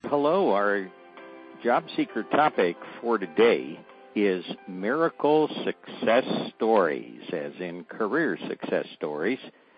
Hello, our job seeker topic for today is miracle success stories, as in career success stories.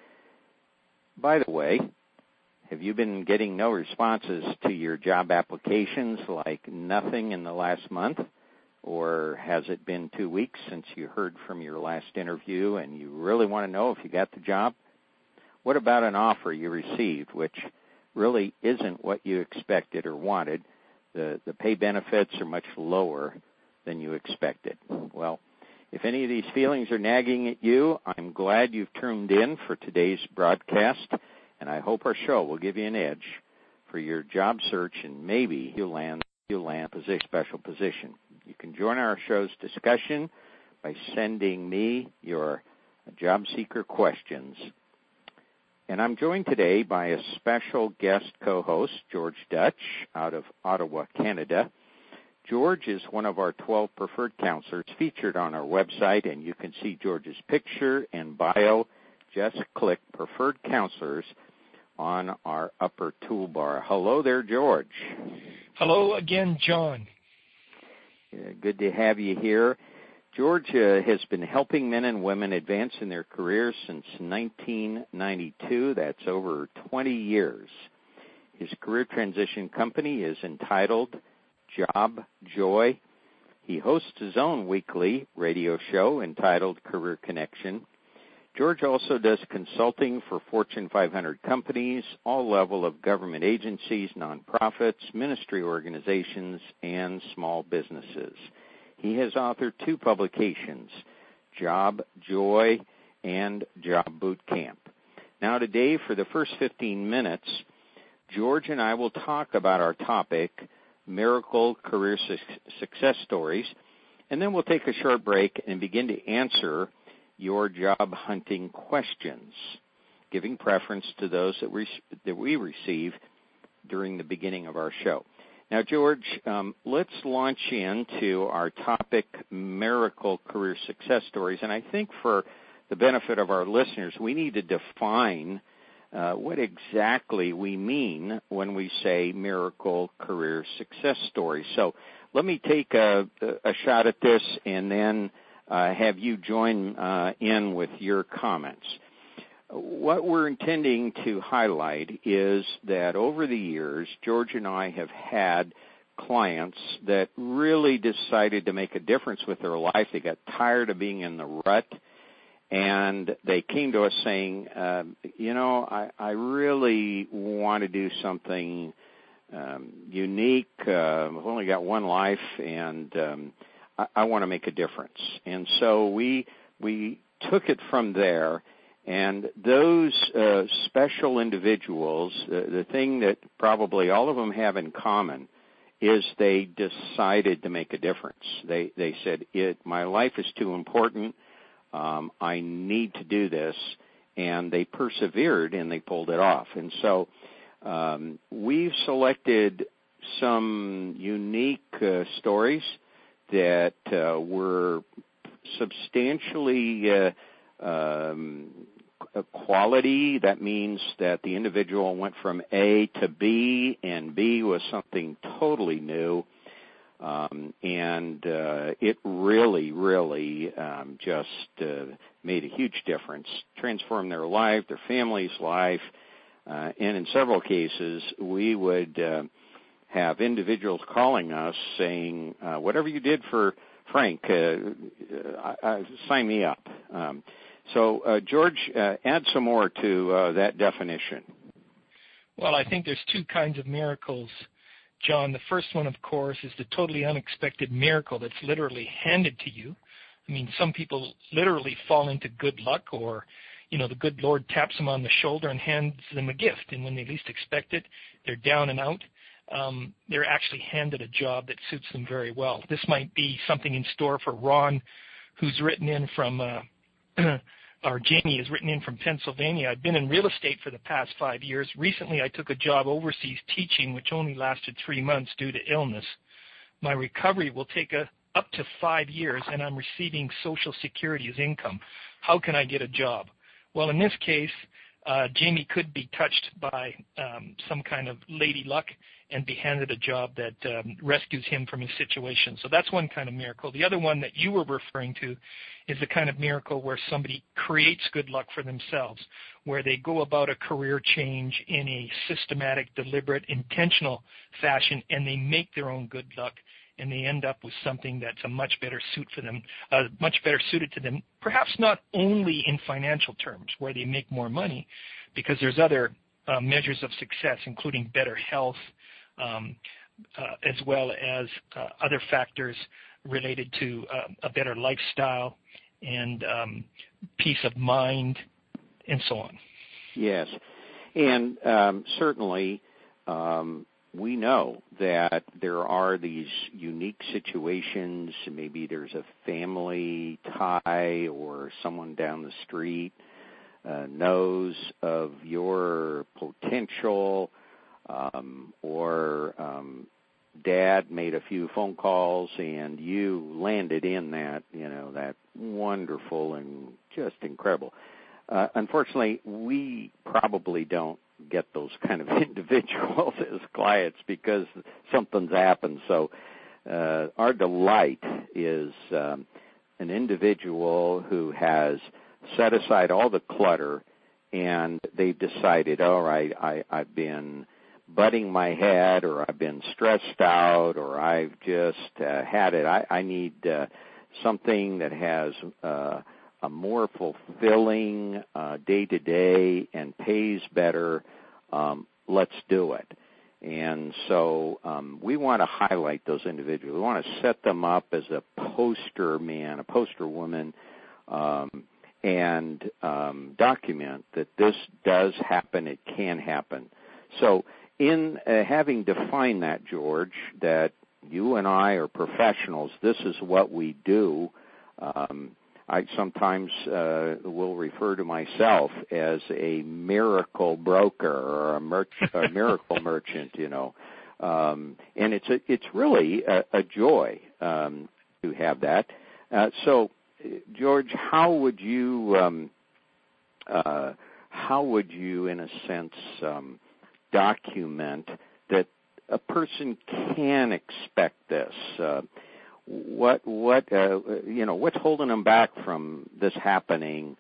By the way, have you been getting no responses to your job applications, like nothing in the last month? Or has it been 2 weeks since you heard from your last interview and you really want to know if you got the job? What about an offer you received, which really isn't what you expected or wanted? The pay benefits are much lower than you expected. Well, if any of these feelings are nagging at you, I'm glad you've tuned in for today's broadcast, and I hope our show will give you an edge for your job search, and maybe you'll land a special position. You can join our show's discussion by sending me your job seeker questions. And I'm joined today by a special guest co-host, George Dutch, out of Ottawa, Canada. George is one of our 12 preferred counselors featured on our website, and you can see George's picture and bio. Just click Preferred Counselors on our upper toolbar. Hello there, George. Hello again, John. Good to have you here. George has been helping men and women advance in their careers since 1992. That's over 20 years. His career transition company is entitled Job Joy. He hosts his own weekly radio show entitled Career Connection. George also does consulting for Fortune 500 companies, all level of government agencies, nonprofits, ministry organizations, and small businesses. He has authored 2 publications, Job Joy and Job Boot Camp. Now today, for the first 15 minutes, George and I will talk about our topic, miracle career success stories, and then we'll take a short break and begin to answer your job hunting questions, giving preference to those that we receive during the beginning of our show. Now, George, let's launch into our topic, miracle career success stories. And I think for the benefit of our listeners, we need to define what exactly we mean when we say miracle career success stories. So let me take a shot at this and then have you join in with your comments. What we're intending to highlight is that over the years, George and I have had clients that really decided to make a difference with their life. They got tired of being in the rut, and they came to us saying, I really want to do something unique. I've only got one life, and I want to make a difference. And so we took it from there. And those special individuals, the thing that probably all of them have in common is they decided to make a difference. They said, my life is too important. I need to do this. And they persevered and they pulled it off. And so we've selected some unique stories that were substantially quality. That means that the individual went from A to B, and B was something totally new. And it really just made a huge difference, transformed their life, their family's life. And in several cases, we would have individuals calling us saying, whatever you did for Frank, sign me up. So, George, add some more to that definition. Well, I think there's 2 kinds of miracles, John. The first one, of course, is the totally unexpected miracle that's literally handed to you. I mean, some people literally fall into good luck, or, the good Lord taps them on the shoulder and hands them a gift. And when they least expect it, they're down and out. They're actually handed a job that suits them very well. This might be something in store for Ron, who's written in from or Jamie has written in from Pennsylvania. I've been in real estate for the past 5 years. Recently, I took a job overseas teaching, which only lasted 3 months due to illness. My recovery will take up to 5 years, and I'm receiving Social Security as income. How can I get a job? Well, in this case, Jamie could be touched by some kind of lady luck and be handed a job that rescues him from his situation. So that's one kind of miracle. The other one that you were referring to is the kind of miracle where somebody creates good luck for themselves, where they go about a career change in a systematic, deliberate, intentional fashion, and they make their own good luck, and they end up with something that's a much better suit for them, much better suited to them, perhaps not only in financial terms, where they make more money, because there's other measures of success, including better health, as well as other factors related to a better lifestyle and peace of mind, and so on. Yes, and certainly we know that there are these unique situations. Maybe there's a family tie or someone down the street knows of your potential, or Dad made a few phone calls and you landed in that, that wonderful and just incredible. Unfortunately, we probably don't get those kind of individuals as clients because something's happened. So our delight is an individual who has set aside all the clutter and they've decided, all right, I've been butting my head, or I've been stressed out, or I've just had it. I need something that has a more fulfilling day-to-day and pays better. Let's do it. And so we want to highlight those individuals. We want to set them up as a poster man, a poster woman, and document that this does happen, it can happen. So in having defined that, George, that you and I are professionals, this is what we do, I sometimes will refer to myself as a miracle broker or a miracle merchant, and it's really a joy to have that. So, George, how would you, in a sense, document that a person can expect this? What's holding them back from this happening?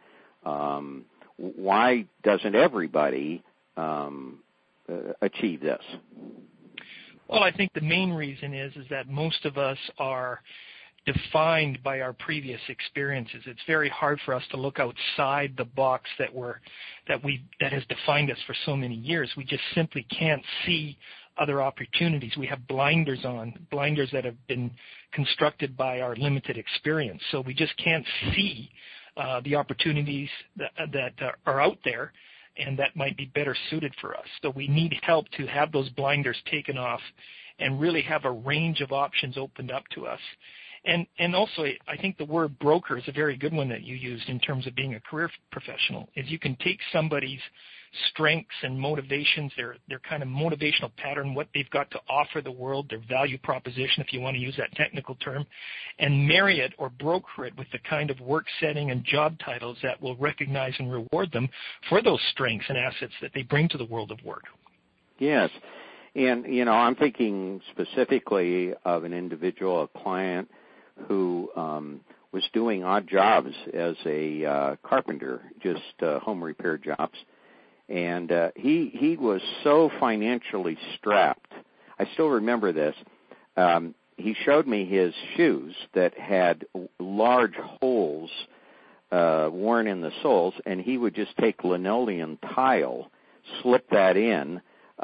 Why doesn't everybody achieve this? Well, I think the main reason is that most of us are defined by our previous experiences. It's very hard for us to look outside the box that has defined us for so many years. We just simply can't see other opportunities. We have blinders on, blinders that have been constructed by our limited experience. So we just can't see the opportunities that are out there and that might be better suited for us. So we need help to have those blinders taken off and really have a range of options opened up to us. And also, I think the word broker is a very good one that you used in terms of being a career professional, is you can take somebody's strengths and motivations, their kind of motivational pattern, what they've got to offer the world, their value proposition, if you want to use that technical term, and marry it or broker it with the kind of work setting and job titles that will recognize and reward them for those strengths and assets that they bring to the world of work. Yes. And, I'm thinking specifically of an individual, a client, who was doing odd jobs as a carpenter, just home repair jobs. And he was so financially strapped. I still remember this. He showed me his shoes that had large holes worn in the soles, and he would just take linoleum tile, slip that in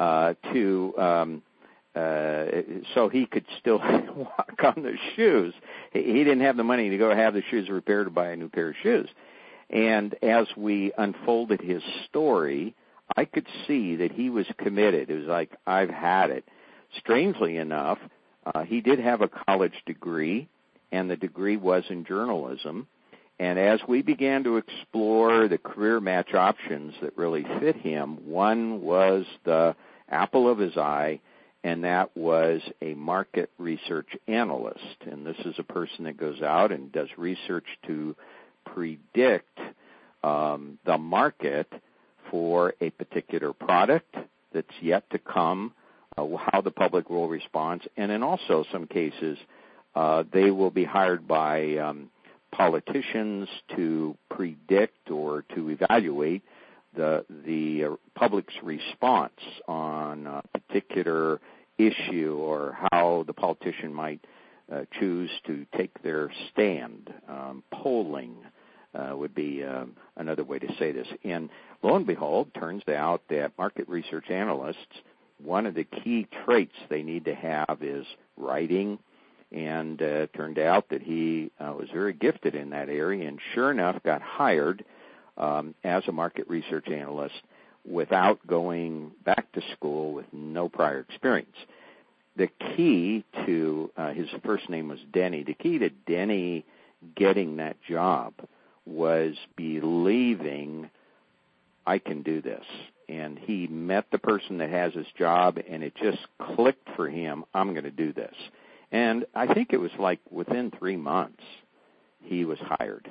so he could still walk on the shoes. He didn't have the money to go have the shoes repaired to buy a new pair of shoes. And as we unfolded his story, I could see that he was committed. It was like, I've had it. Strangely enough, he did have a college degree, and the degree was in journalism. And as we began to explore the career match options that really fit him, one was the apple of his eye, and that was a market research analyst. And this is a person that goes out and does research to predict the market for a particular product that's yet to come, how the public will respond, and in also some cases, they will be hired by politicians to predict or to evaluate the public's response on a particular issue or how the politician might choose to take their stand. Polling would be another way to say this. And lo and behold, turns out that market research analysts, one of the key traits they need to have is writing, and it turned out that he was very gifted in that area, and sure enough got hired as a market research analyst without going back to school with no prior experience. The key to, his first name was Denny, the key to Denny getting that job was believing, I can do this. And he met the person that has his job, and it just clicked for him, I'm going to do this. And I think it was like within 3 months he was hired.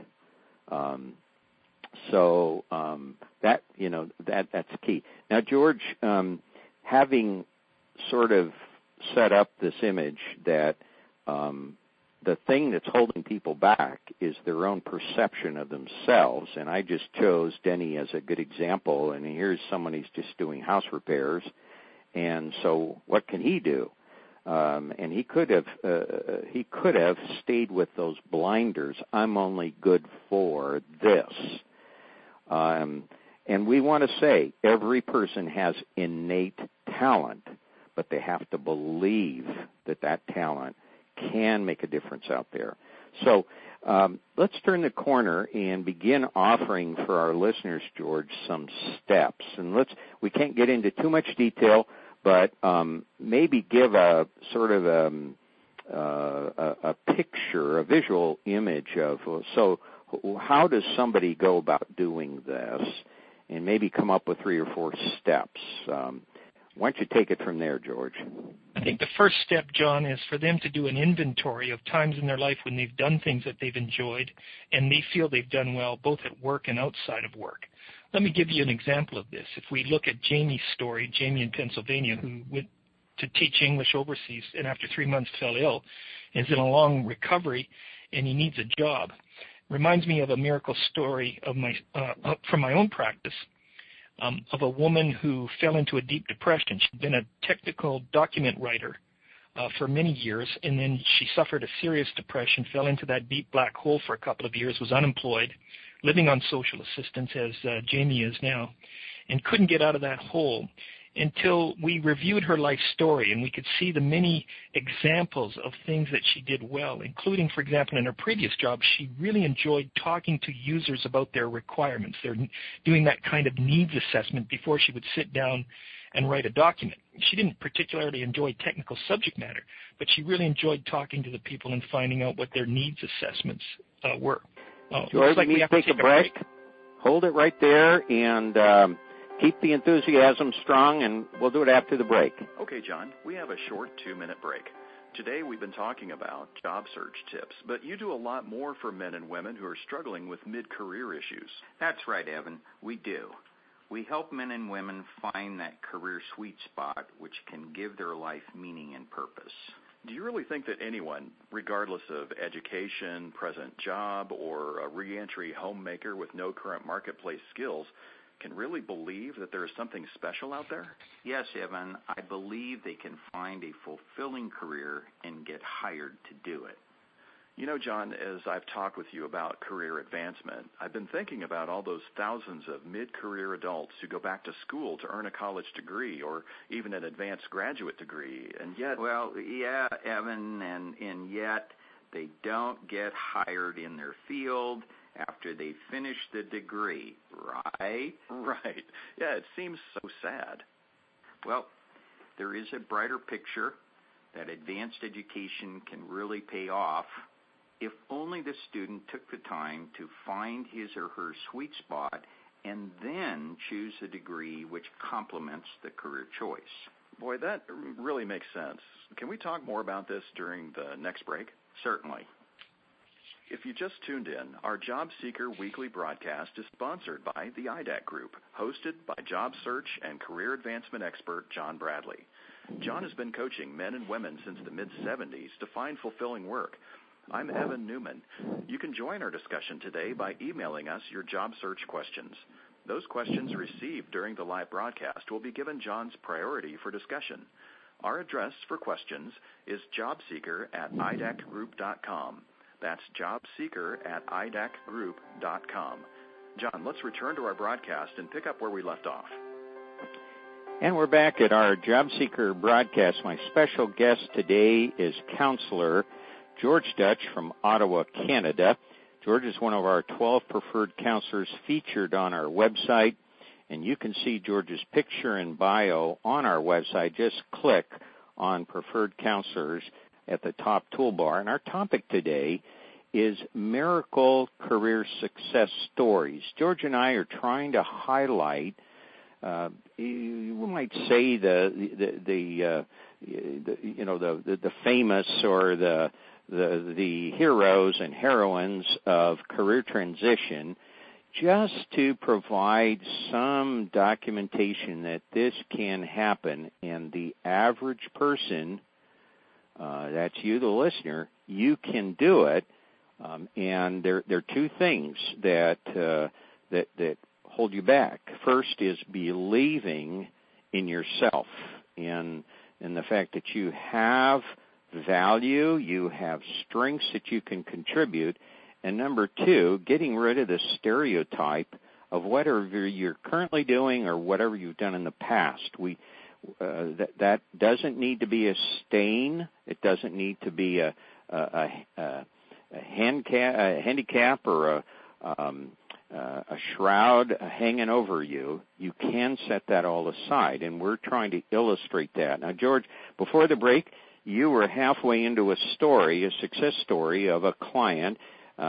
That's key. Now, George, having sort of set up this image that the thing that's holding people back is their own perception of themselves, and I just chose Denny as a good example, and here's someone who's just doing house repairs, and so what can he do? And he could have stayed with those blinders. I'm only good for this. And we want to say every person has innate talent, but they have to believe that that talent can make a difference out there. So let's turn the corner and begin offering for our listeners, George, some steps. And we can't get into too much detail, but maybe give a sort of a picture, a visual image of, so how does somebody go about doing this, and maybe come up with 3 or 4 steps. Why don't you take it from there, George? I think the first step, John, is for them to do an inventory of times in their life when they've done things that they've enjoyed and they feel they've done well, both at work and outside of work. Let me give you an example of this. If we look at Jamie's story, Jamie in Pennsylvania, who went to teach English overseas and after 3 months fell ill, is in a long recovery, and he needs a job. Reminds me of a miracle story of from my own practice. Of a woman who fell into a deep depression. She'd been a technical document writer for many years, and then she suffered a serious depression, fell into that deep black hole for a couple of years, was unemployed, living on social assistance as Jamie is now, and couldn't get out of that hole until we reviewed her life story, and we could see the many examples of things that she did well, including, for example, in her previous job, she really enjoyed talking to users about their requirements. They're doing that kind of needs assessment before she would sit down and write a document. She didn't particularly enjoy technical subject matter, but she really enjoyed talking to the people and finding out what their needs assessments were. George, we need to take a break. Hold it right there, and keep the enthusiasm strong, and we'll do it after the break. Okay, John, we have a short 2-minute break. Today we've been talking about job search tips, but you do a lot more for men and women who are struggling with mid-career issues. That's right, Evan. We do. We help men and women find that career sweet spot which can give their life meaning and purpose. Do you really think that anyone, regardless of education, present job, or a reentry homemaker with no current marketplace skills, can really believe that there is something special out there? Yes, Evan. I believe they can find a fulfilling career and get hired to do it. You know, John, as I've talked with you about career advancement, I've been thinking about all those thousands of mid-career adults who go back to school to earn a college degree or even an advanced graduate degree, and yet... Well, yeah, Evan, and yet they don't get hired in their field after they finish the degree, right? Right. Yeah, it seems so sad. Well, there is a brighter picture that advanced education can really pay off if only the student took the time to find his or her sweet spot and then choose a degree which complements the career choice. Boy, that really makes sense. Can we talk more about this during the next break? Certainly. If you just tuned in, our Job Seeker weekly broadcast is sponsored by the IDAC Group, hosted by job search and career advancement expert John Bradley. John has been coaching men and women since the mid-'70s to find fulfilling work. I'm Evan Newman. You can join our discussion today by emailing us your job search questions. Those questions received during the live broadcast will be given John's priority for discussion. Our address for questions is jobseeker@idacgroup.com. That's jobseeker@idacgroup.com. John, let's return to our broadcast and pick up where we left off. And we're back at our Job Seeker broadcast. My special guest today is counselor George Dutch from Ottawa, Canada. George is one of our 12 preferred counselors featured on our website, and you can see George's picture and bio on our website. Just click on preferred counselors at the top toolbar. And our topic today is miracle career success stories. George and I are trying to highlight, you might say, the famous or the heroes and heroines of career transition, just to provide some documentation that this can happen, and the average person, that's you, the listener, you can do it. And there are two things that hold you back. First is believing in yourself, and the fact that you have value, you have strengths that you can contribute, and number two, getting rid of the stereotype of whatever you're currently doing or whatever you've done in the past. That doesn't need to be a stain. It doesn't need to be a handicap or a shroud hanging over you. You can set that all aside, and we're trying to illustrate that. Now, George, before the break, you were halfway into a story, a success story of a client.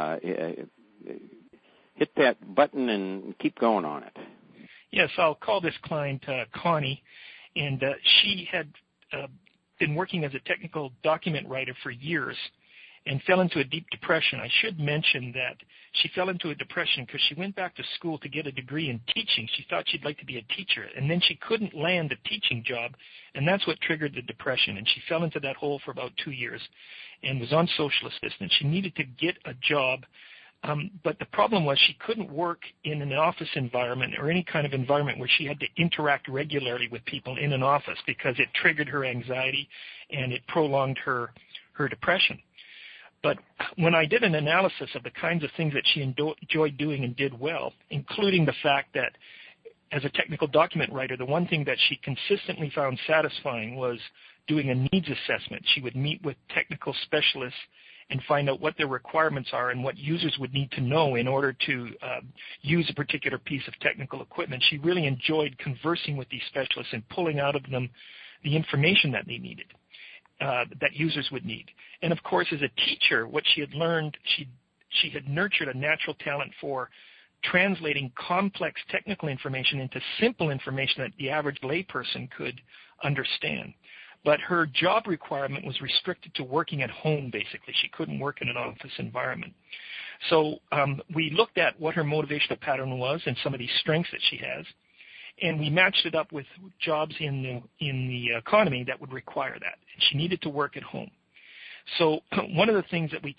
Hit that button and keep going on it. Yes, I'll call this client Connie, and she had been working as a technical document writer for years and fell into a deep depression. I should mention that she fell into a depression because she went back to school to get a degree in teaching. She thought she'd like to be a teacher, and then she couldn't land a teaching job, and that's what triggered the depression. And she fell into that hole for about 2 years and was on social assistance. She needed to get a job, but the problem was she couldn't work in an office environment or any kind of environment where she had to interact regularly with people in an office because it triggered her anxiety and it prolonged her depression. But when I did an analysis of the kinds of things that she enjoyed doing and did well, including the fact that as a technical document writer, the one thing that she consistently found satisfying was doing a needs assessment. She would meet with technical specialists and find out what their requirements are and what users would need to know in order to use a particular piece of technical equipment. She really enjoyed conversing with these specialists and pulling out of them the information that they needed. That users would need. And of course, as a teacher, what she had learned, she had nurtured a natural talent for translating complex technical information into simple information that the average layperson could understand. But her job requirement was restricted to working at home, basically. She couldn't work in an office environment. So we looked at what her motivational pattern was and some of these strengths that she has, and we matched it up with jobs in the economy that would require that. She needed to work at home. So one of the things that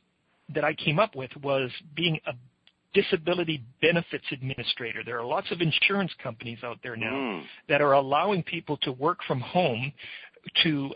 I came up with was being a disability benefits administrator. There are lots of insurance companies out there now that are allowing people to work from home to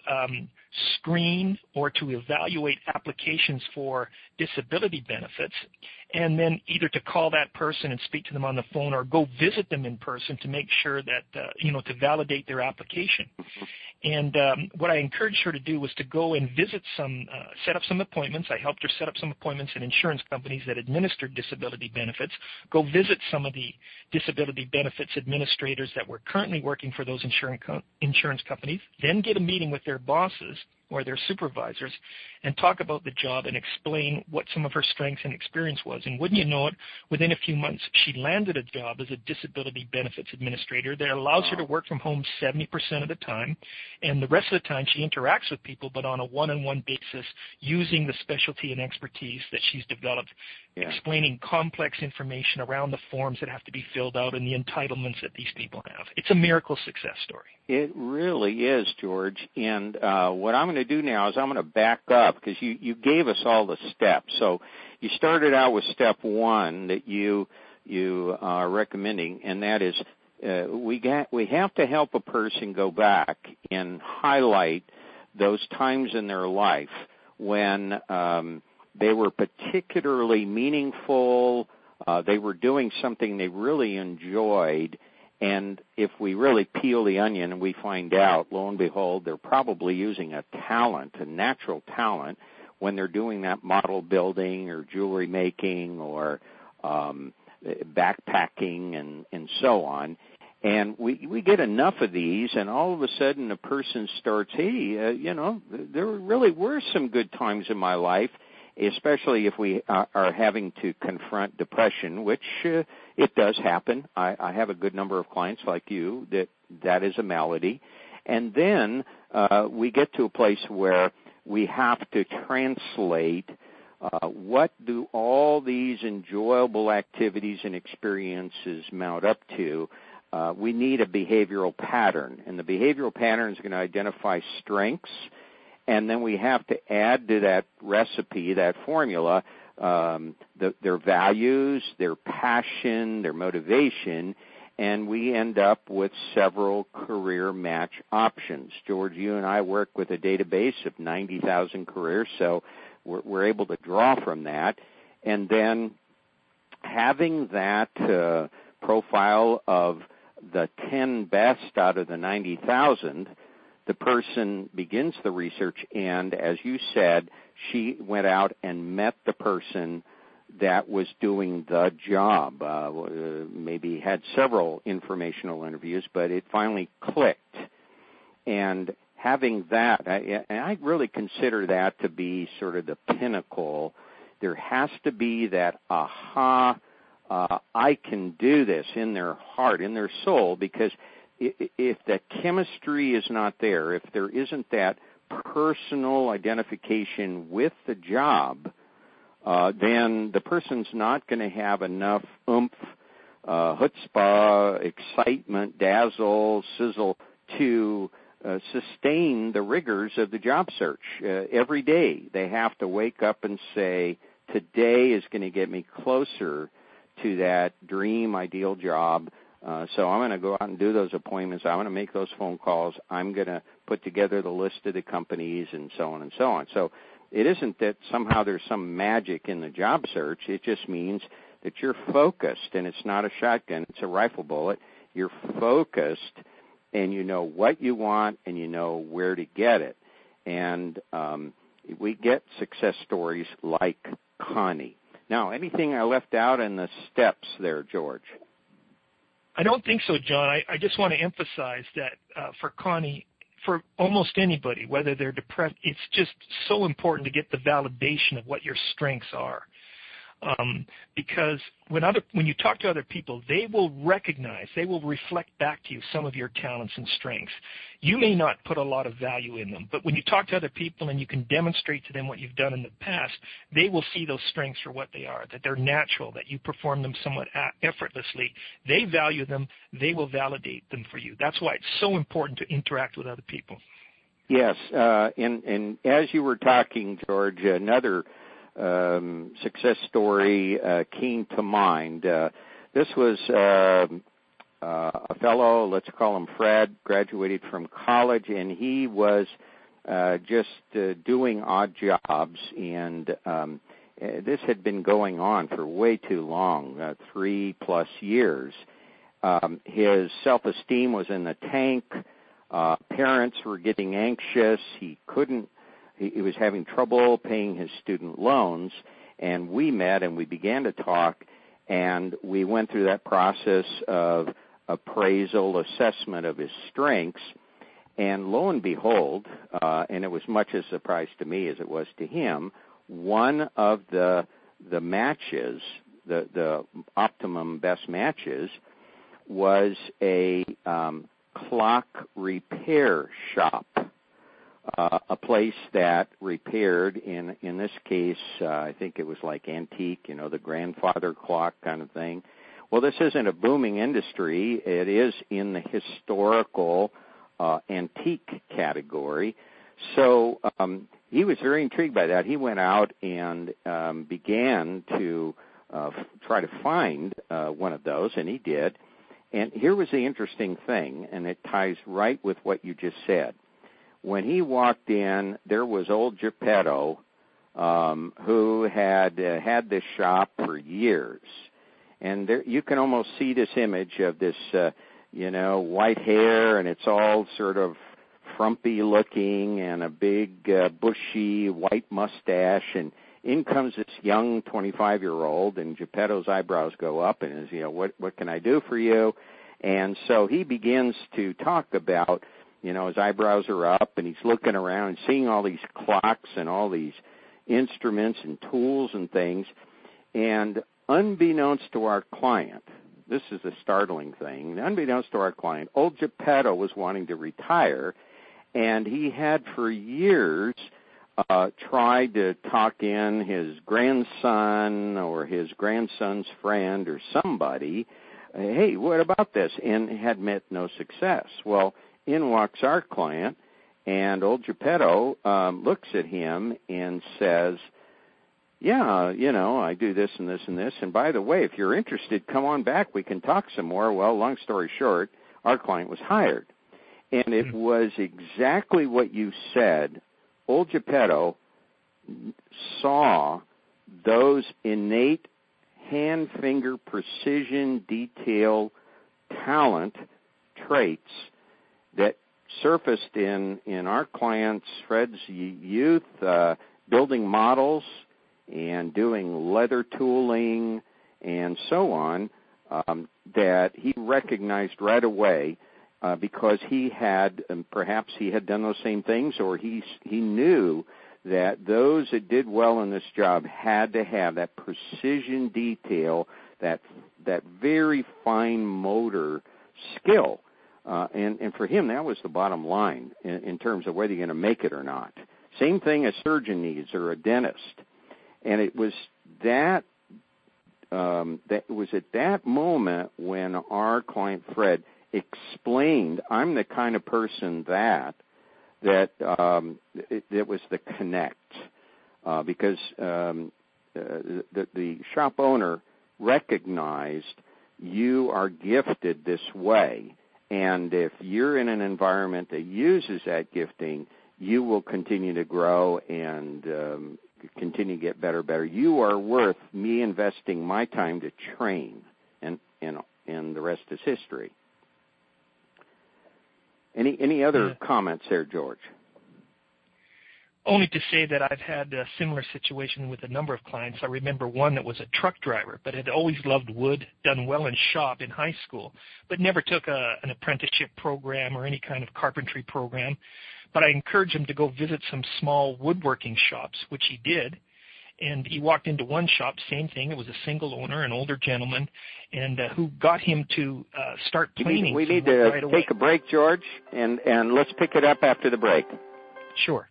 screen or to evaluate applications for disability benefits, and then either to call that person and speak to them on the phone or go visit them in person to make sure that, to validate their application. And what I encouraged her to do was to go and visit set up some appointments. I helped her set up some appointments at insurance companies that administered disability benefits, go visit some of the disability benefits administrators that were currently working for those insurance companies, then get a meeting with their bosses or their supervisors and talk about the job and explain what some of her strengths and experience was. And wouldn't you know it, within a few months, she landed a job as a disability benefits administrator that allows her to work from home 70% of the time, and the rest of the time she interacts with people, but on a one-on-one basis using the specialty and expertise that she's developed explaining complex information around the forms that have to be filled out and the entitlements that these people have. It's a miracle success story. It really is, George. And what I'm going to do now is I'm going to back up because you gave us all the steps. So you started out with step one that you are recommending, and that is we have to help a person go back and highlight those times in their life when they were particularly meaningful, they were doing something they really enjoyed, and if we really peel the onion and we find out, lo and behold, they're probably using a talent, a natural talent, when they're doing that model building or jewelry making or backpacking and so on. And we get enough of these, and all of a sudden a person starts, hey, there really were some good times in my life, especially if we are having to confront depression, which it does happen. I have a good number of clients like you that is a malady. And then we get to a place where we have to translate what do all these enjoyable activities and experiences mount up to. We need a behavioral pattern, and the behavioral pattern is going to identify strengths, and then we have to add to that recipe, that formula, their values, their passion, their motivation, and we end up with several career match options. George, you and I work with a database of 90,000 careers, so we're able to draw from that, and then having that profile of the 10 best out of the 90,000, the person begins the research, and as you said, she went out and met the person that was doing the job. Maybe had several informational interviews, but it finally clicked. And having that, I really consider that to be sort of the pinnacle. There has to be that aha, I can do this in their heart, in their soul, because if the chemistry is not there, if there isn't that personal identification with the job, then the person's not going to have enough oomph, chutzpah, excitement, dazzle, sizzle to sustain the rigors of the job search. Every day they have to wake up and say, today is going to get me closer to that dream, ideal job. So I'm going to go out and do those appointments. I'm going to make those phone calls. I'm going to put together the list of the companies and so on and so on. So it isn't that somehow there's some magic in the job search. It just means that you're focused, and it's not a shotgun. It's a rifle bullet. You're focused, and you know what you want, and you know where to get it. And we get success stories like Connie. Now, anything I left out in the steps there, George? I don't think so, John. I just want to emphasize that for Connie, for almost anybody, whether they're depressed, it's just so important to get the validation of what your strengths are. Because when you talk to other people, they will recognize, they will reflect back to you some of your talents and strengths. You may not put a lot of value in them, but when you talk to other people and you can demonstrate to them what you've done in the past, they will see those strengths for what they are, that they're natural, that you perform them somewhat effortlessly. They value them. They will validate them for you. That's why it's so important to interact with other people. Yes, and as you were talking, George, another success story came to mind. This was a fellow, let's call him Fred, graduated from college, and he was just doing odd jobs, and this had been going on for way too long, 3+ years. His self-esteem was in the tank. Parents were getting anxious. He was having trouble paying his student loans, and we met and we began to talk, and we went through that process of appraisal, assessment of his strengths, and lo and behold, and it was much a surprise to me as it was to him, one of the matches, the optimum best matches, was a clock repair shop. a place that repaired, in this case, I think it was like antique, the grandfather clock kind of thing. Well, this isn't a booming industry. It is in the historical antique category. So he was very intrigued by that. He went out and began to try to find one of those, and he did. And here was the interesting thing, and it ties right with what you just said. When he walked in, there was old Geppetto, who had had this shop for years. And there, you can almost see this image of this, white hair, and it's all sort of frumpy looking, and a big, bushy white mustache. And in comes this young 25-year-old, and Geppetto's eyebrows go up, and is, what can I do for you? And so he begins to talk about, his eyebrows are up, and he's looking around and seeing all these clocks and all these instruments and tools and things. And unbeknownst to our client, this is the startling thing, unbeknownst to our client, old Geppetto was wanting to retire, and he had for years tried to talk in his grandson or his grandson's friend or somebody, hey, what about this? And had met no success. Well, in walks our client, and old Geppetto looks at him and says, yeah, I do this and this and this. And by the way, if you're interested, come on back. We can talk some more. Well, long story short, our client was hired. And it was exactly what you said. Old Geppetto saw those innate hand-finger precision, detail, talent traits that surfaced in our client's, Fred's youth, building models and doing leather tooling and so on, that he recognized right away because he had, perhaps he had done those same things, or he knew that those that did well in this job had to have that precision detail, that very fine motor skill. And for him, that was the bottom line in terms of whether you're going to make it or not. Same thing a surgeon needs or a dentist. And it was that was at that moment when our client Fred explained, I'm the kind of person that was the connect, because the shop owner recognized you are gifted this way, and if you're in an environment that uses that gifting, you will continue to grow and continue to get better. You are worth me investing my time to train, and the rest is history. Any other comments there, George? Only to say that I've had a similar situation with a number of clients. I remember one that was a truck driver, but had always loved wood, done well in shop in high school, but never took an apprenticeship program or any kind of carpentry program. But I encouraged him to go visit some small woodworking shops, which he did. And he walked into one shop, same thing. It was a single owner, an older gentleman, and who got him to start planing. We need to right take a break, George, and let's pick it up after the break. Sure.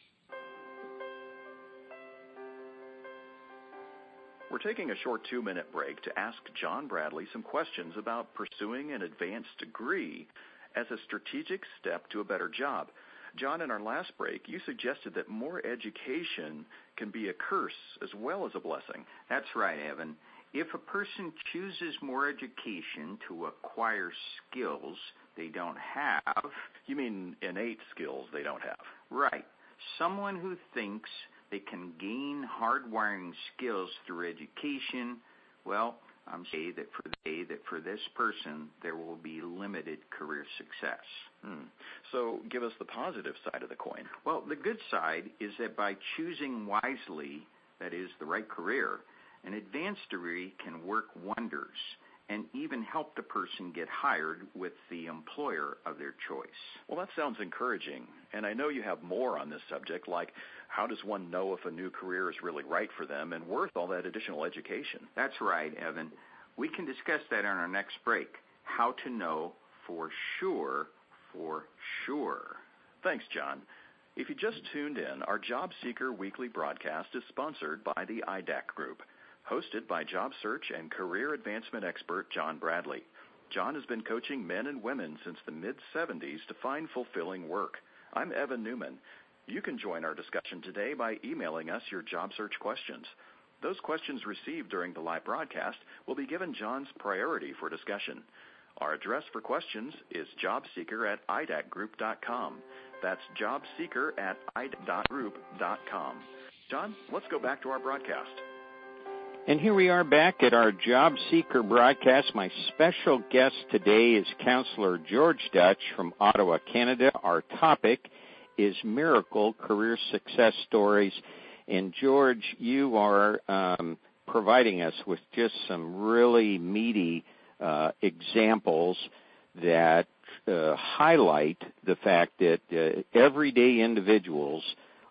We're taking a short 2-minute break to ask John Bradley some questions about pursuing an advanced degree as a strategic step to a better job. John, in our last break, you suggested that more education can be a curse as well as a blessing. That's right, Evan. If a person chooses more education to acquire skills they don't have... You mean innate skills they don't have? Right. Someone who thinks they can gain hardwiring skills through education, well, I'm saying that for this person, there will be limited career success. So give us the positive side of the coin. Well, the good side is that by choosing wisely, that is, the right career, an advanced degree can work wonders and even help the person get hired with the employer of their choice. Well, that sounds encouraging. And I know you have more on this subject, like how does one know if a new career is really right for them and worth all that additional education? That's right, Evan. We can discuss that on our next break, how to know for sure. Thanks, John. If you just tuned in, our Job Seeker weekly broadcast is sponsored by the IDAC Group, hosted by job search and career advancement expert John Bradley. John has been coaching men and women since the mid-'70s to find fulfilling work. I'm Evan Newman. You can join our discussion today by emailing us your job search questions. Those questions received during the live broadcast will be given John's priority for discussion. Our address for questions is jobseeker@idacgroup.com. That's jobseeker@idacgroup.com. John, let's go back to our broadcast. And here we are back at our Job Seeker broadcast. My special guest today is Counselor George Dutch from Ottawa, Canada. Our topic is Miracle Career Success Stories. And George, you are providing us with just some really meaty examples that highlight the fact that everyday individuals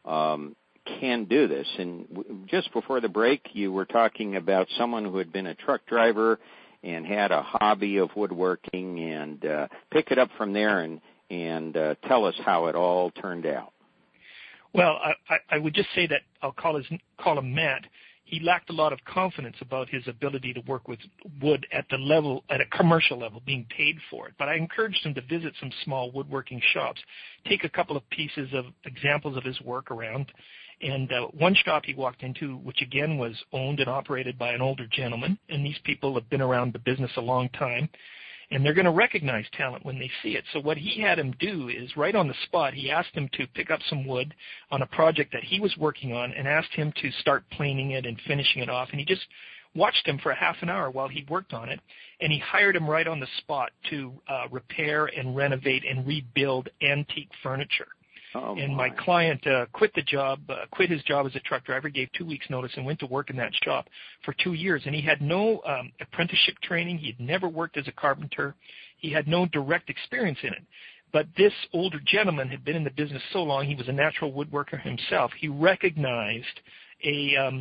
can do this. And just before the break, you were talking about someone who had been a truck driver and had a hobby of woodworking, and pick it up from there and tell us how it all turned out. Well, I would just say that I'll call him Matt. He lacked a lot of confidence about his ability to work with wood at a commercial level, being paid for it. But I encouraged him to visit some small woodworking shops, take a couple of pieces of examples of his work around. And one shop he walked into, which again was owned and operated by an older gentleman, and these people have been around the business a long time, and they're going to recognize talent when they see it. So what he had him do is right on the spot, he asked him to pick up some wood on a project that he was working on and asked him to start planing it and finishing it off. And he just watched him for a half an hour while he worked on it, and he hired him right on the spot to repair and renovate and rebuild antique furniture. And my client quit his job as a truck driver, gave 2 weeks notice, and went to work in that shop for 2 years. And he had no apprenticeship training. He had never worked as a carpenter. He had no direct experience in it. But this older gentleman had been in the business so long, he was a natural woodworker himself. He recognized a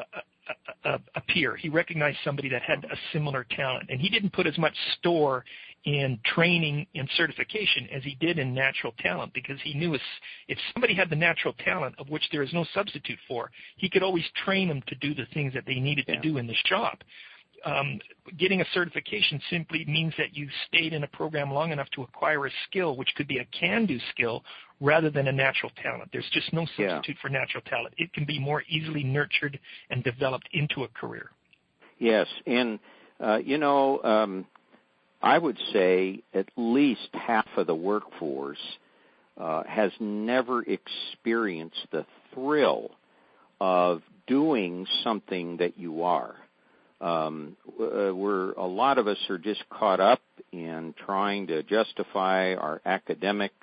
peer. He recognized somebody that had a similar talent. And he didn't put as much store in training and certification as he did in natural talent, because he knew if somebody had the natural talent, of which there is no substitute for, he could always train them to do the things that they needed to do in the shop. Getting a certification simply means that you stayed in a program long enough to acquire a skill, which could be a can-do skill rather than a natural talent. There's just no substitute for natural talent. It can be more easily nurtured and developed into a career. Yes, and I would say at least half of the workforce has never experienced the thrill of doing something that you are. A lot of us are just caught up in trying to justify our academic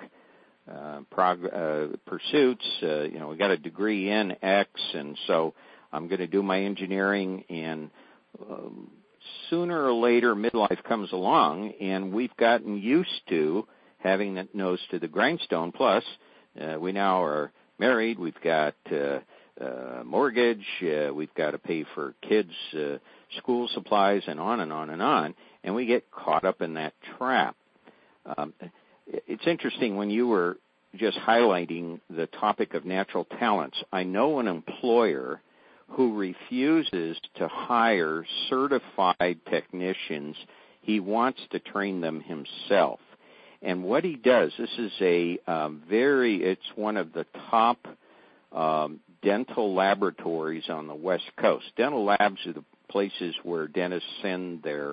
pursuits. We got a degree in X, and so I'm going to do my engineering, and sooner or later midlife comes along, and we've gotten used to having that nose to the grindstone. Plus, we now are married. We've got mortgage. We've got to pay for kids' school supplies, and on and on and on. And we get caught up in that trap. It's interesting when you were just highlighting the topic of natural talents. I know an employer who refuses to hire certified technicians. He wants to train them himself. And what he does, this is it's one of the top dental laboratories on the West Coast. Dental labs are the places where dentists send their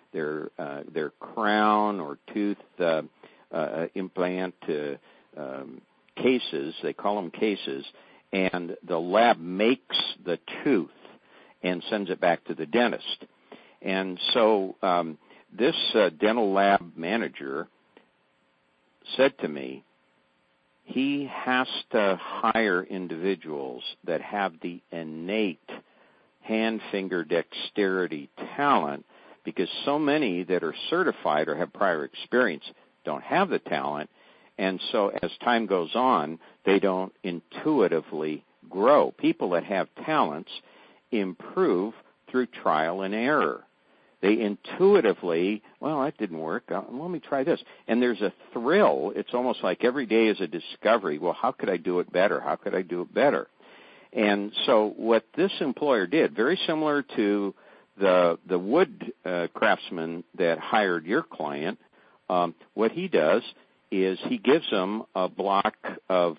crown or tooth implant cases. They call them cases. And the lab makes the tooth and sends it back to the dentist. And so this dental lab manager said to me, he has to hire individuals that have the innate hand-finger dexterity talent, because so many that are certified or have prior experience don't have the talent. And so as time goes on, they don't intuitively grow. People that have talents improve through trial and error. they intuitively, well, that didn't work. Let me try this. And there's a thrill. It's almost like every day is a discovery. Well, how could I do it better? How could I do it better? And so what this employer did, very similar to the wood craftsman that hired your client, what he does is he gives them a block of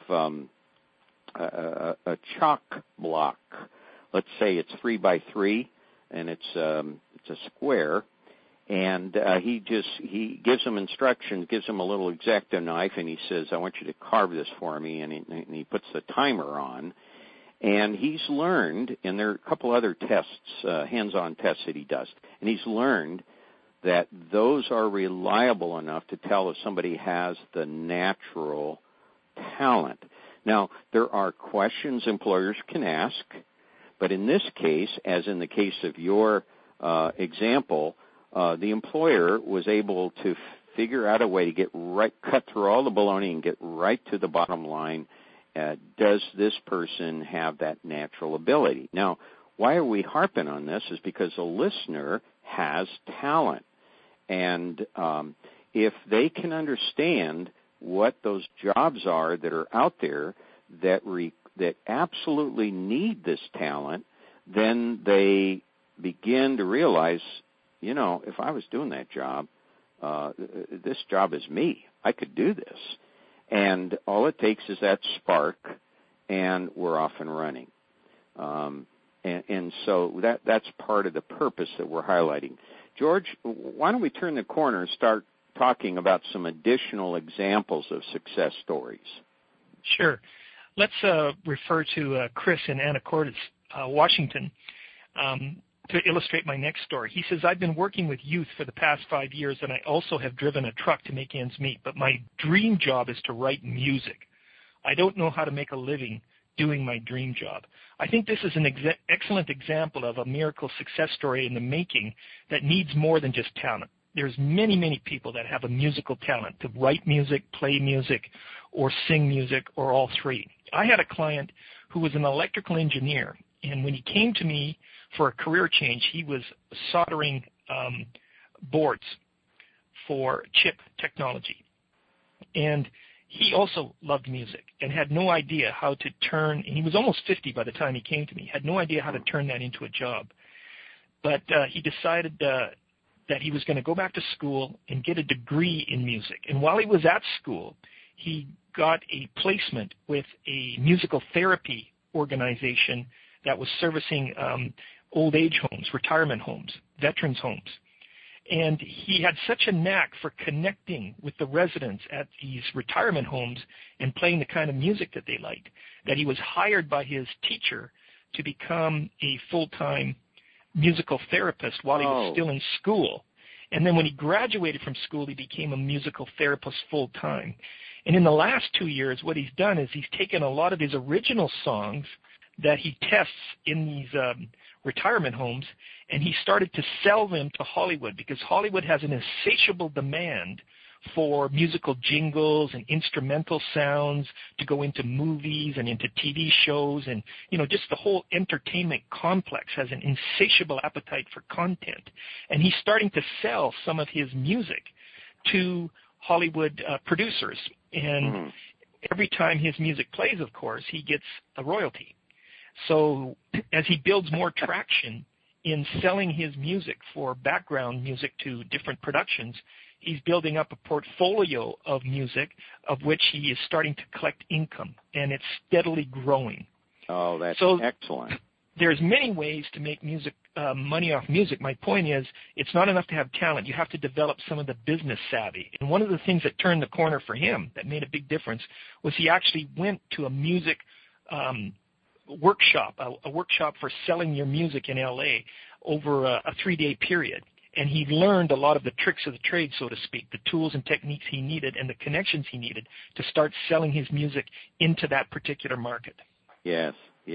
a chalk block. Let's say it's 3 by 3, and it's a square. And he gives them instructions, gives them a little X-Acto knife, and he says, "I want you to carve this for me." And he puts the timer on. And he's learned, and there are a couple other tests, hands-on tests that he does, and he's learned that those are reliable enough to tell if somebody has the natural talent. Now, there are questions employers can ask, but in this case, as in the case of your example, the employer was able to figure out a way to cut through all the baloney and get right to the bottom line. Does this person have that natural ability? Now, why are we harping on this is because a listener has talent. And if they can understand what those jobs are that are out there that absolutely need this talent, then they begin to realize, if I was doing that job, this job is me. I could do this. And all it takes is that spark, and we're off and running. And so that's part of the purpose that we're highlighting. George, why don't we turn the corner and start talking about some additional examples of success stories? Sure. Let's refer to Chris in Anacortes, Washington, to illustrate my next story. He says, "I've been working with youth for the past 5 years, and I also have driven a truck to make ends meet, but my dream job is to write music. I don't know how to make a living doing my dream job." I think this is an excellent example of a miracle success story in the making that needs more than just talent. There's many, many people that have a musical talent to write music, play music, or sing music, or all three. I had a client who was an electrical engineer, and when he came to me for a career change, he was soldering boards for chip technology. And he also loved music and had no idea how to turn, and he was almost 50 by the time he came to me, had no idea how to turn that into a job. But he decided that he was going to go back to school and get a degree in music. And while he was at school, he got a placement with a musical therapy organization that was servicing old age homes, retirement homes, veterans homes. And he had such a knack for connecting with the residents at these retirement homes and playing the kind of music that they liked that he was hired by his teacher to become a full-time musical therapist while he was still in school. And then when he graduated from school, he became a musical therapist full-time. And in the last 2 years, what he's done is he's taken a lot of his original songs that he tests in these retirement homes, and he started to sell them to Hollywood because Hollywood has an insatiable demand for musical jingles and instrumental sounds to go into movies and into TV shows, and just the whole entertainment complex has an insatiable appetite for content. And he's starting to sell some of his music to Hollywood producers, and every time his music plays, of course, he gets a royalty. So as he builds more traction in selling his music for background music to different productions, he's building up a portfolio of music of which he is starting to collect income, and it's steadily growing. Oh, that's excellent. There's many ways to make music money off music. My point is, it's not enough to have talent. You have to develop some of the business savvy. And one of the things that turned the corner for him that made a big difference was he actually went to a music workshop, a workshop for selling your music in L.A. over a 3-day period. And he learned a lot of the tricks of the trade, so to speak, the tools and techniques he needed and the connections he needed to start selling his music into that particular market. Yes.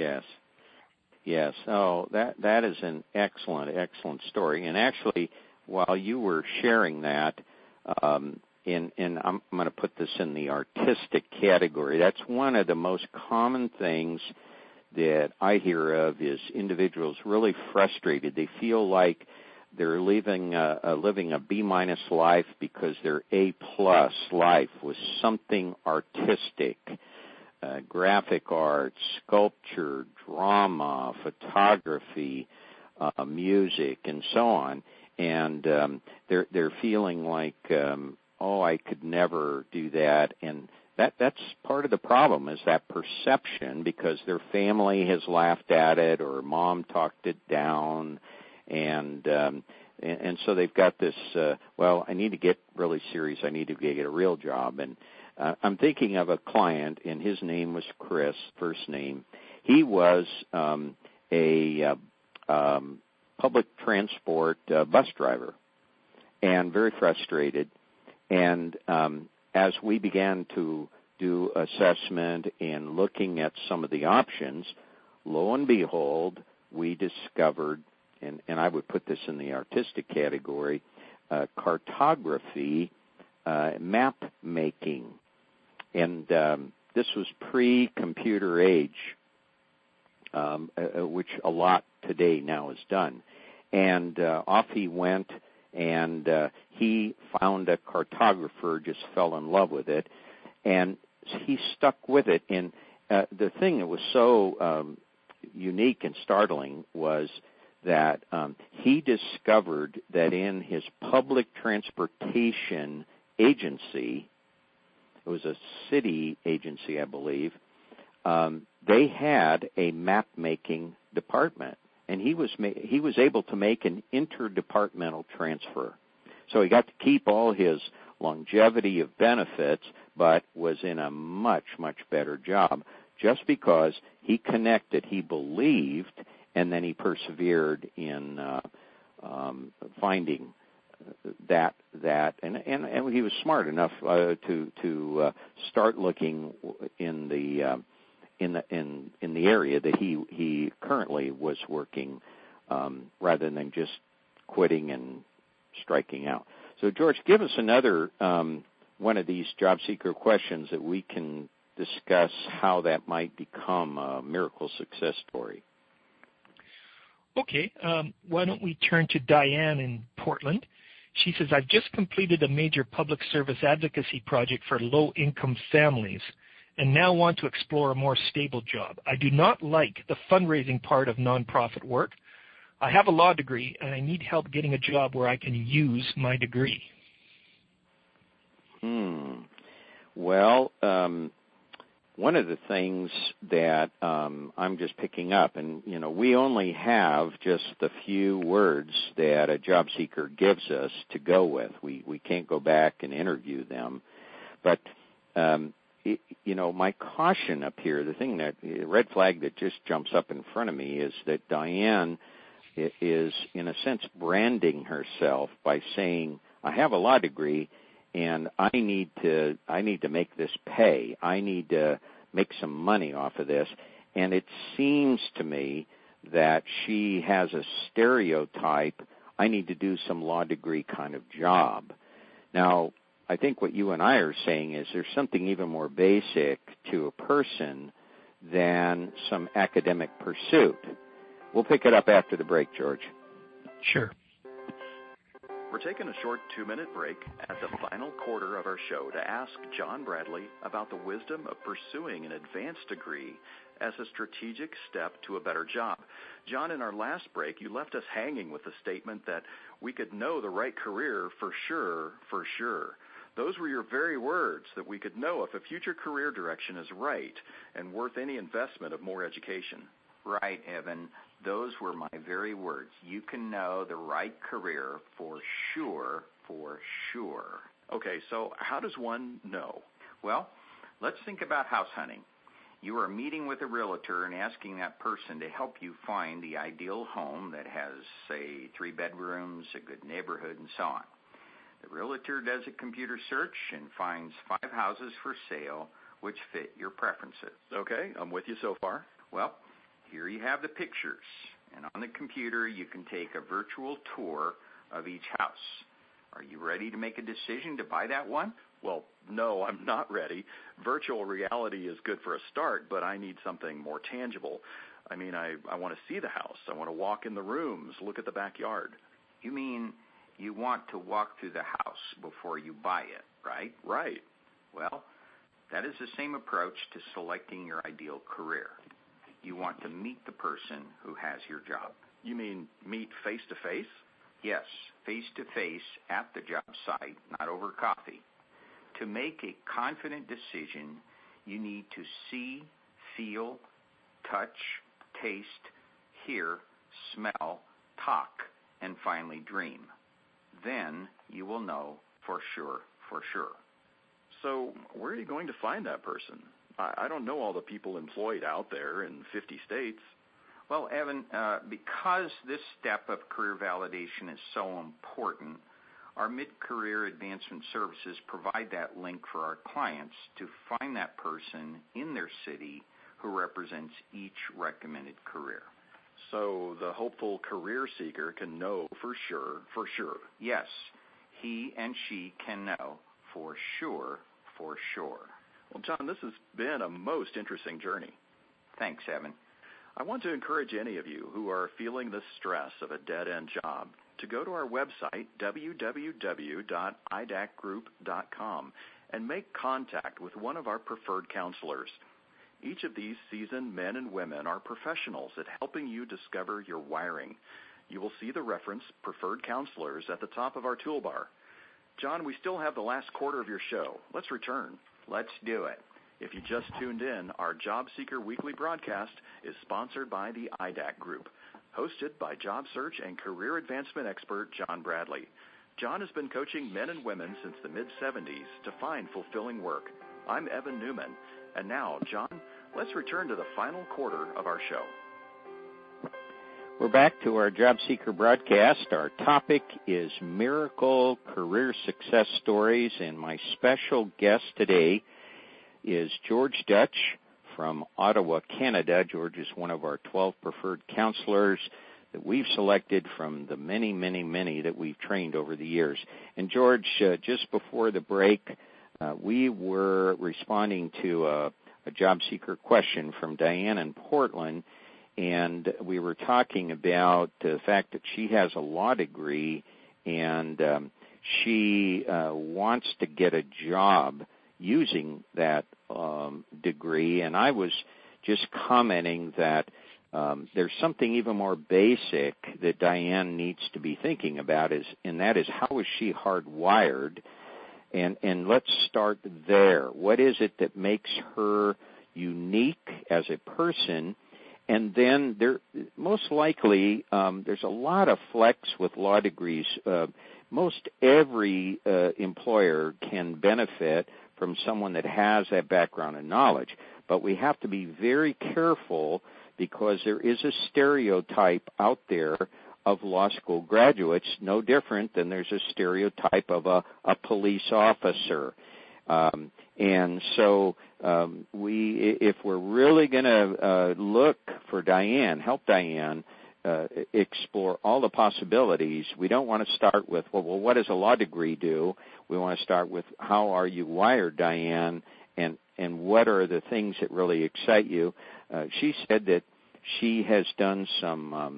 Oh, that is an excellent story. And actually, while you were sharing that, and I'm going to put this in the artistic category, that's one of the most common things that I hear of is individuals really frustrated. They feel like they're living a B- life because their A+ life was something artistic, graphic arts, sculpture, drama, photography, music, and so on. And they're feeling like, I could never do that. And that's part of the problem, is that perception, because their family has laughed at it or mom talked it down, and so they've got this. I need to get really serious. I need to get a real job. And I'm thinking of a client, and his name was Chris, first name. He was a public transport bus driver, and very frustrated. And as we began to do assessment and looking at some of the options, lo and behold, we discovered, and I would put this in the artistic category, cartography, map making. And this was pre-computer age, which a lot today now is done. And off he went, and he found a cartographer, just fell in love with it, and he stuck with it. And the thing that was so unique and startling was that he discovered that in his public transportation agency, it was a city agency, I believe, they had a map-making department. And he was able to make an interdepartmental transfer. So he got to keep all his longevity of benefits, but was in a much, much better job just because he connected, he believed, and then he persevered in finding that, and he was smart enough to start looking in the area that he currently was working, rather than just quitting and striking out. So, George, give us another one of these job seeker questions that we can discuss how that might become a miracle success story. Okay, why don't we turn to Diane in Portland? She says, I've just completed a major public service advocacy project for low-income families and now want to explore a more stable job. I do not like the fundraising part of nonprofit work. I have a law degree, and I need help getting a job where I can use my degree. Well, one of the things that I'm just picking up, and, we only have just the few words that a job seeker gives us to go with. We can't go back and interview them. But, my caution up here, the red flag that just jumps up in front of me is that Diane is, in a sense, branding herself by saying, I have a law degree, and I need to make this pay. I need to make some money off of this. And it seems to me that she has a stereotype, I need to do some law degree kind of job. Now, I think what you and I are saying is there's something even more basic to a person than some academic pursuit. We'll pick it up after the break, George. Sure. We're taking a short 2-minute break at the final quarter of our show to ask John Bradley about the wisdom of pursuing an advanced degree as a strategic step to a better job. John, in our last break, you left us hanging with the statement that we could know the right career for sure. Those were your very words, that we could know if a future career direction is right and worth any investment of more education. Right, Evan. Those were my very words. You can know the right career for sure. Okay, so how does one know? Well, let's think about house hunting. You are meeting with a realtor and asking that person to help you find the ideal home that has, say, 3 bedrooms, a good neighborhood, and so on. The realtor does a computer search and finds 5 houses for sale which fit your preferences. Okay, I'm with you so far. Well, here you have the pictures, and on the computer you can take a virtual tour of each house. Are you ready to make a decision to buy that one? Well, no, I'm not ready. Virtual reality is good for a start, but I need something more tangible. I mean, I want to see the house. I want to walk in the rooms, look at the backyard. You mean you want to walk through the house before you buy it, right? Right. Well, that is the same approach to selecting your ideal career. You want to meet the person who has your job. You mean meet face-to-face? Yes, face-to-face at the job site, not over coffee. To make a confident decision, you need to see, feel, touch, taste, hear, smell, talk, and finally dream. Then you will know for sure. So where are you going to find that person? I don't know all the people employed out there in 50 states. Well, Evan, because this step of career validation is so important, our mid-career advancement services provide that link for our clients to find that person in their city who represents each recommended career. So the hopeful career seeker can know for sure. Yes, he and she can know for sure. Well, John, this has been a most interesting journey. Thanks, Evan. I want to encourage any of you who are feeling the stress of a dead-end job to go to our website, www.idacgroup.com, and make contact with one of our preferred counselors. Each of these seasoned men and women are professionals at helping you discover your wiring. You will see the reference Preferred Counselors at the top of our toolbar. John, we still have the last quarter of your show. Let's return. Let's do it. If you just tuned in, our Job Seeker Weekly broadcast is sponsored by the IDAC Group, hosted by job search and career advancement expert John Bradley. John has been coaching men and women since the mid-'70s to find fulfilling work. I'm Evan Newman. And now, John, let's return to the final quarter of our show. We're back to our Job Seeker broadcast. Our topic is miracle career success stories, and my special guest today is George Dutch from Ottawa, Canada. George is one of our 12 preferred counselors that we've selected from the many that we've trained over the years. And George, just before the break, we were responding to a job seeker question from Diane in Portland, and we were talking about the fact that she has a law degree and she wants to get a job using that degree. And I was just commenting that there's something even more basic that Diane needs to be thinking about, and that is, how is she hardwired? And let's start there. What is it that makes her unique as a person? And then most likely there's a lot of flex with law degrees. Most every employer can benefit from someone that has that background and knowledge. But we have to be very careful because there is a stereotype out there of law school graduates, no different than there's a stereotype of a police officer. And so if we're really going to look for Diane, help Diane explore all the possibilities, we don't want to start with, well, what does a law degree do? We want to start with, how are you wired, Diane, and what are the things that really excite you? She said that she has done some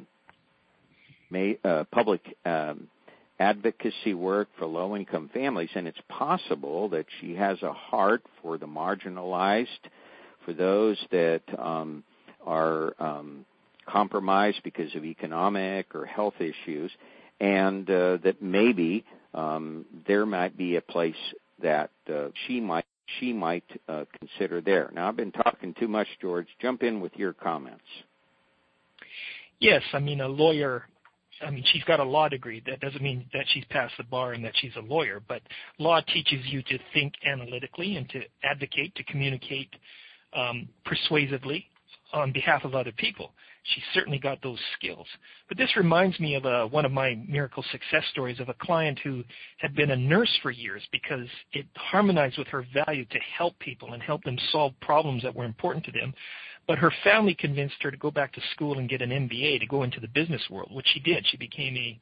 public advocacy work for low-income families, and it's possible that she has a heart for the marginalized, for those that are compromised because of economic or health issues, and that maybe there might be a place that she might consider there. Now, I've been talking too much, George. Jump in with your comments. Yes, a lawyer, she's got a law degree. That doesn't mean that she's passed the bar and that she's a lawyer, but law teaches you to think analytically and to advocate, to communicate persuasively on behalf of other people. She's certainly got those skills. But this reminds me of one of my miracle success stories of a client who had been a nurse for years because it harmonized with her value to help people and help them solve problems that were important to them. But her family convinced her to go back to school and get an MBA to go into the business world, which she did. She became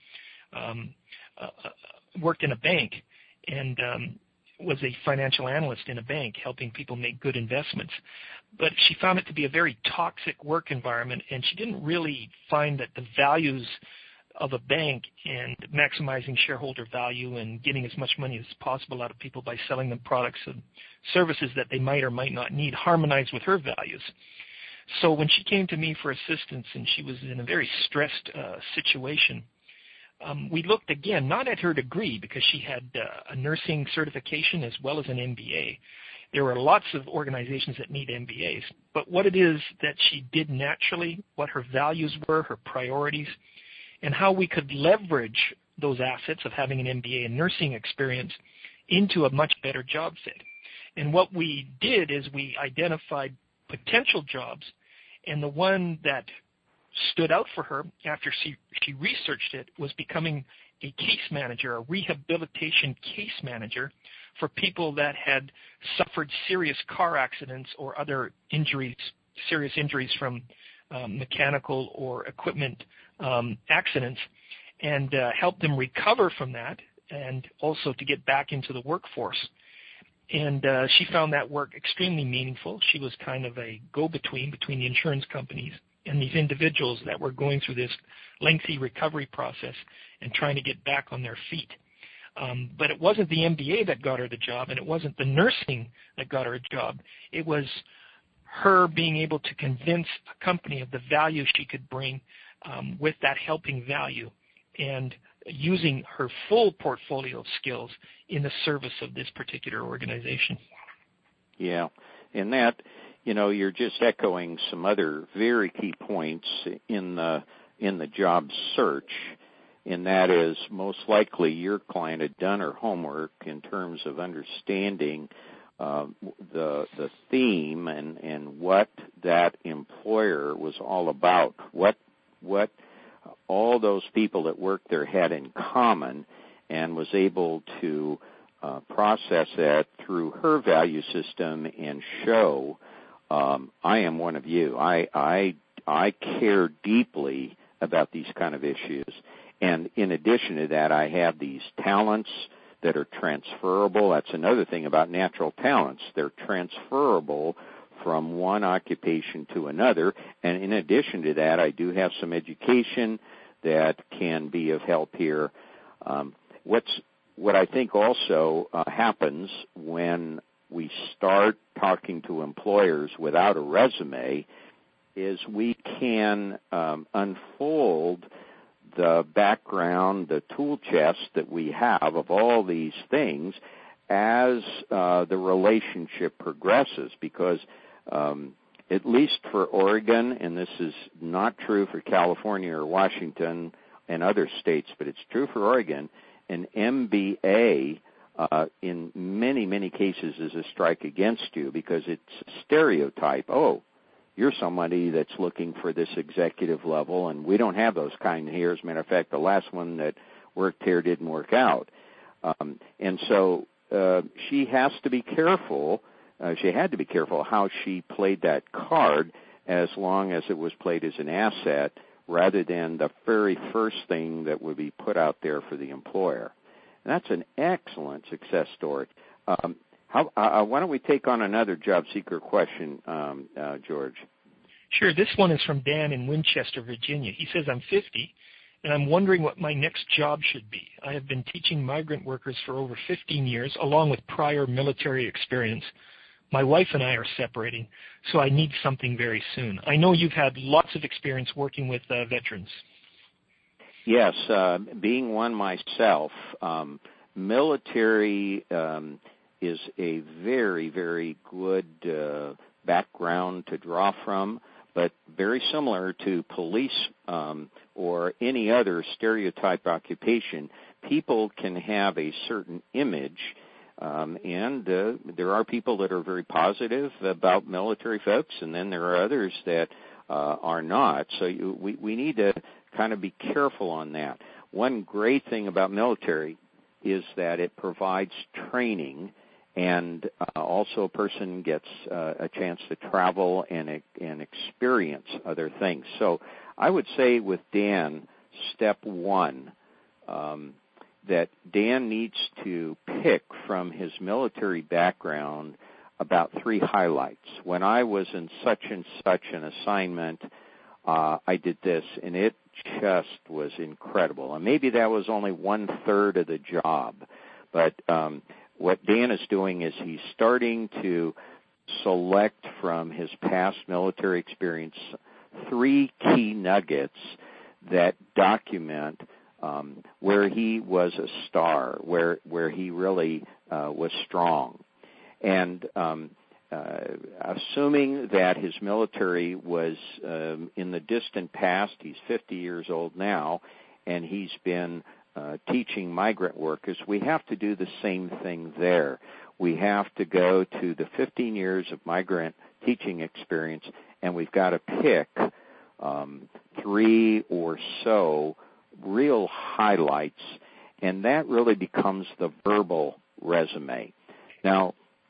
worked in a bank and was a financial analyst in a bank, helping people make good investments. But she found it to be a very toxic work environment, and she didn't really find that the values of a bank and maximizing shareholder value and getting as much money as possible out of people by selling them products and services that they might or might not need harmonized with her values. So when she came to me for assistance and she was in a very stressed situation, we looked again, not at her degree because she had a nursing certification as well as an MBA. There are lots of organizations that need MBAs, but what it is that she did naturally, what her values were, her priorities, and how we could leverage those assets of having an MBA and nursing experience into a much better job fit. And what we did is we identified potential jobs, and the one that stood out for her after she researched it was becoming a case manager, a rehabilitation case manager for people that had suffered serious car accidents or other injuries, serious injuries from mechanical or equipment accidents, and help them recover from that and also to get back into the workforce. And she found that work extremely meaningful. She was kind of a go-between between the insurance companies and these individuals that were going through this lengthy recovery process and trying to get back on their feet. But it wasn't the MBA that got her the job, and it wasn't the nursing that got her a job. It was her being able to convince a company of the value she could bring with that helping value and using her full portfolio of skills in the service of this particular organization. Yeah, and that, you're just echoing some other very key points in the job search, and that is most likely your client had done her homework in terms of understanding the theme and what that employer was all about, what all those people that worked there had in common, and was able to process that through her value system and show, I am one of you. I care deeply about these kind of issues. And in addition to that, I have these talents that are transferable. That's another thing about natural talents. They're transferable from one occupation to another. And in addition to that, I do have some education that can be of help here. What I think also happens when we start talking to employers without a resume is we can unfold the background, the tool chest that we have of all these things as the relationship progresses, because at least for Oregon, and this is not true for California or Washington and other states, but it's true for Oregon, an MBA in many, many cases is a strike against you because it's a stereotype. Oh, you're somebody that's looking for this executive level, and we don't have those kind here. As a matter of fact, the last one that worked here didn't work out. And so she has to be careful. She had to be careful how she played that card, as long as it was played as an asset rather than the very first thing that would be put out there for the employer. And that's an excellent success story. Why don't we take on another job seeker question, George? Sure. This one is from Dan in Winchester, Virginia. He says, I'm 50, and I'm wondering what my next job should be. I have been teaching migrant workers for over 15 years, along with prior military experience. My wife and I are separating, so I need something very soon. I know you've had lots of experience working with veterans. Yes, being one myself, military is a very, very good background to draw from, but very similar to police or any other stereotype occupation. People can have a certain image, and there are people that are very positive about military folks, and then there are others that are not. So we need to kind of be careful on that. One great thing about military is that it provides training, and also a person gets a chance to travel and experience other things. So I would say with Dan, step one, that Dan needs to pick from his military background about 3 highlights. When I was in such and such an assignment, I did this, and it just was incredible. And maybe that was only 1/3 of the job. But what Dan is doing is he's starting to select from his past military experience 3 key nuggets that document where he was a star, where he really was strong. And assuming that his military was in the distant past, he's 50 years old now, and he's been teaching migrant workers, we have to do the same thing there. We have to go to the 15 years of migrant teaching experience, and we've got to pick 3 or so real highlights, and that really becomes the verbal resume. Now,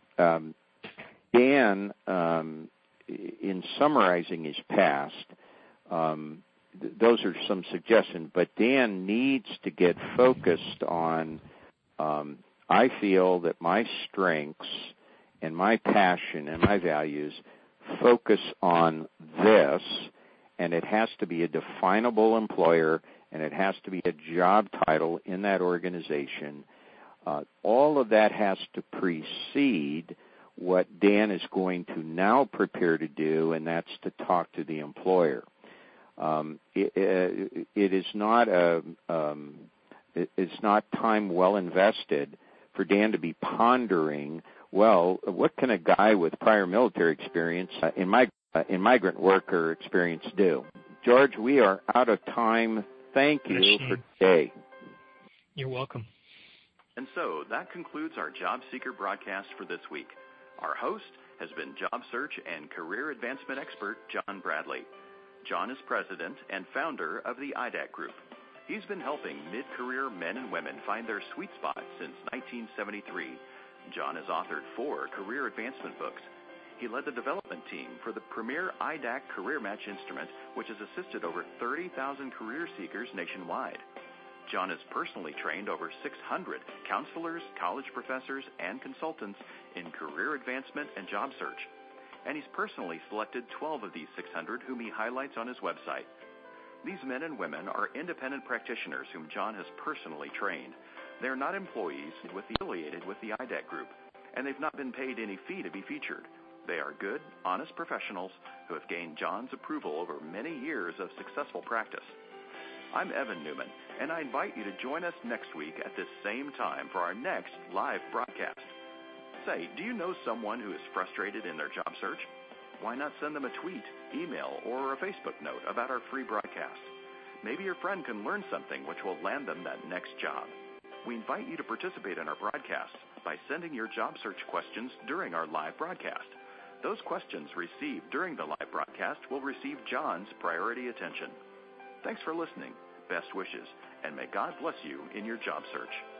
Dan, in summarizing his past, those are some suggestions, but Dan needs to get focused on, I feel that my strengths and my passion and my values focus on this, and it has to be a definable employer, and it has to be a job title in that organization. All of that has to precede what Dan is going to now prepare to do, and that's to talk to the employer. It is not it's not time well invested for Dan to be pondering, well, what can a guy with prior military experience in migrant worker experience do? George, we are out of time. Thank you for today. You're welcome. And so that concludes our Job Seeker broadcast for this week. Our host has been job search and career advancement expert John Bradley. John is president and founder of the IDAC Group. He's been helping mid-career men and women find their sweet spot since 1973. John has authored 4 career advancement books. He led the development team for the premier IDAC Career Match instrument, which has assisted over 30,000 career seekers nationwide. John has personally trained over 600 counselors, college professors, and consultants in career advancement and job search. And he's personally selected 12 of these 600 whom he highlights on his website. These men and women are independent practitioners whom John has personally trained. They're not employees affiliated with the IDAC Group, and they've not been paid any fee to be featured. They are good, honest professionals who have gained John's approval over many years of successful practice. I'm Evan Newman, and I invite you to join us next week at this same time for our next live broadcast. Say, do you know someone who is frustrated in their job search? Why not send them a tweet, email, or a Facebook note about our free broadcast? Maybe your friend can learn something which will land them that next job. We invite you to participate in our broadcasts by sending your job search questions during our live broadcast. Those questions received during the live broadcast will receive John's priority attention. Thanks for listening. Best wishes, and may God bless you in your job search.